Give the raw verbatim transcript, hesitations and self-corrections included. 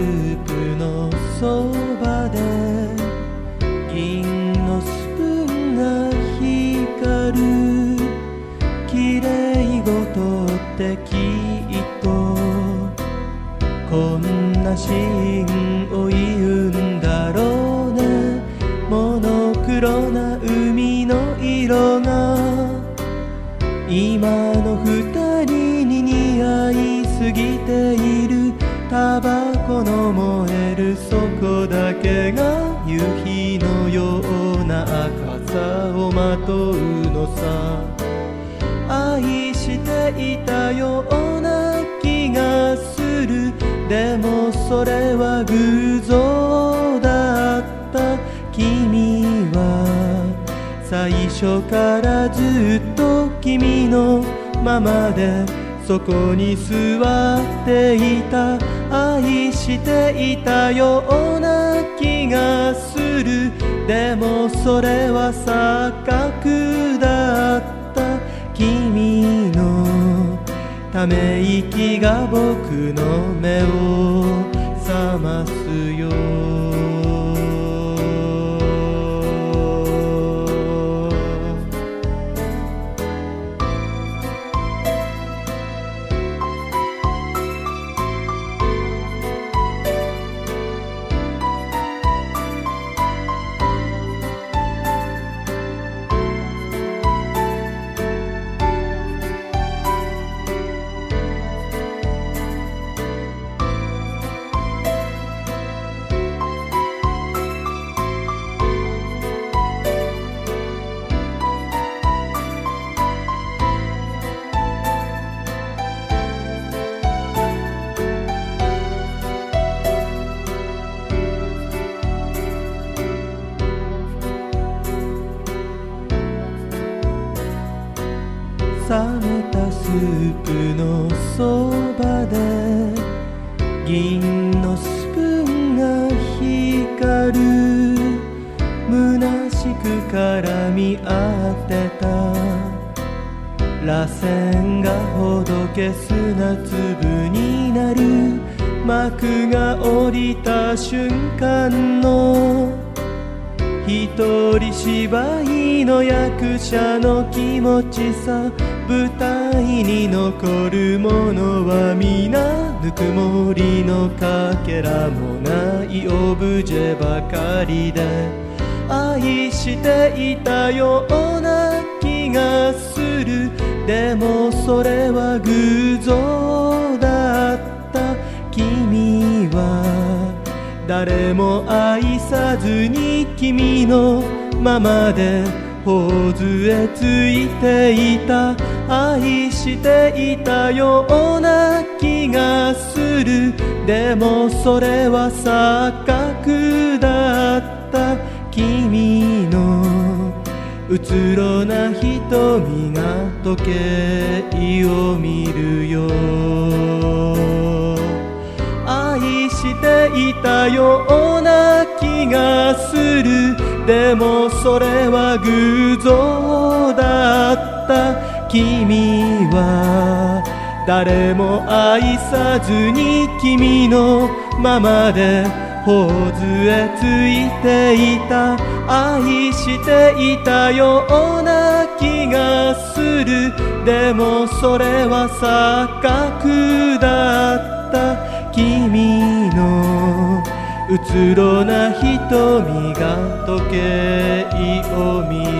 ープのそばで銀のスプーンが光る。きれい事ってきっとこんなシーンを言うんだろうね。モノクロな海の色が今の二人に似合いすぎている。タバコの燃えるそこだけが夕日のような赤さをまとうのさ。愛していたような気がする。でもそれは偶像だった。君は最初からずっと君のままでそこに座っていた。愛していたような気がする。でもそれは錯覚だった。君のため息が僕の目を覚ますよ。冷めたスープのそばで銀のスプーンが光る。虚しく絡み合ってた螺旋がほどけ砂粒になる。幕が降りた瞬間の一人芝居の役者の気持ちさ。舞台に残るものは皆ぬくもりのかけらもないオブジェばかりで。愛していたような気がする。でもそれは偶像だった。君は誰も愛さずに君のままで頬杖ついていた。愛していたような気がする。でもそれは錯覚だった。君のうつろな瞳が時計を見るよ。愛していたような気がする。でもそれは偶像だった。君は誰も愛さずに君のままで頬杖ついていた。愛していたような気がする。でもそれは錯覚だった。君のうつろな瞳が時計を見る